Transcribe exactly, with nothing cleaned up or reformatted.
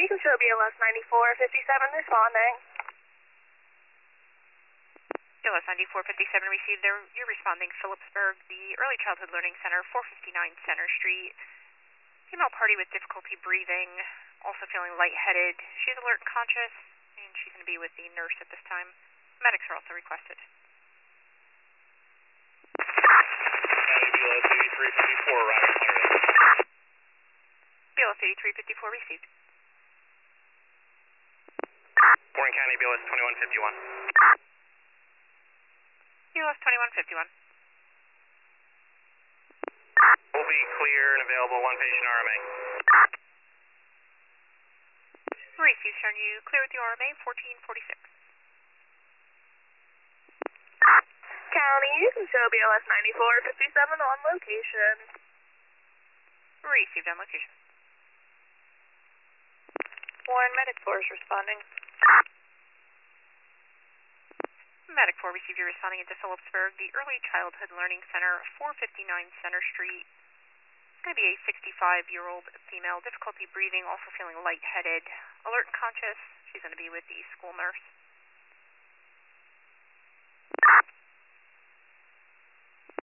you can show B L S ninety-four fifty-seven responding. B L S ninety-four fifty-seven received. There, you're responding Phillipsburg, the Early Childhood Learning Center, four fifty-nine Center Street. Female party with difficulty breathing, also feeling lightheaded. She's alert and conscious, and she's going to be with the nurse at this time. Medics are also requested. B L S eighty-three fifty-four arriving clearance. B L S eighty-three fifty-four received. Warren County, B L S twenty-one fifty-one. B L S twenty-one fifty-one. We'll be clear and available, one patient R M A. Received, sir. You clear with the R M A, fourteen forty-six. County, you can show B L S ninety-four fifty-seven on location. Received on location. Warren Medic Force responding. Medic four received. You're responding into Phillipsburg, the Early Childhood Learning Center, four fifty-nine Center Street. It's going to be a sixty-five-year-old female, difficulty breathing, also feeling lightheaded, alert and conscious. She's going to be with the school nurse.